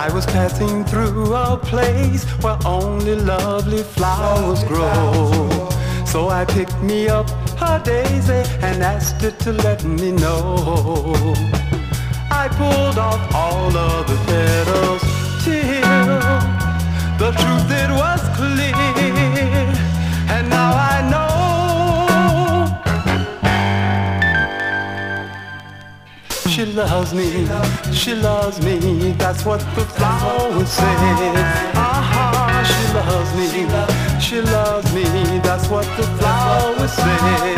I was passing through a place where only lovely flowers grow. So I picked me up a daisy and asked it to let me know. I pulled off all of the petals till the truth it was clear. And now I know she loves me, that's what the flowers say. She loves me, that's what the flowers say.